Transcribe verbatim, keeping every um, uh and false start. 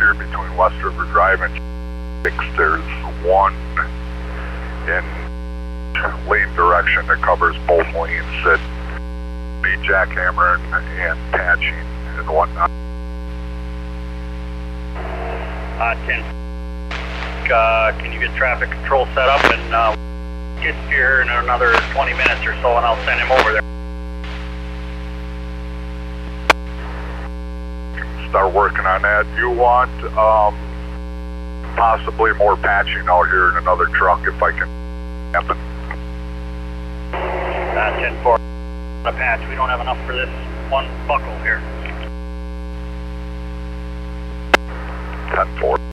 here between West River Drive and six. There's one in lane direction that covers both lanes that be jackhammering and patching and whatnot. Uh, ten. Uh, can you get traffic control set up and uh, get here in another twenty minutes or so, and I'll send him over there. Start working on that. You want um, possibly more patching out here in another truck if I can happen. Uh, ten four. A patch. We don't have enough for this one buckle here. ten four.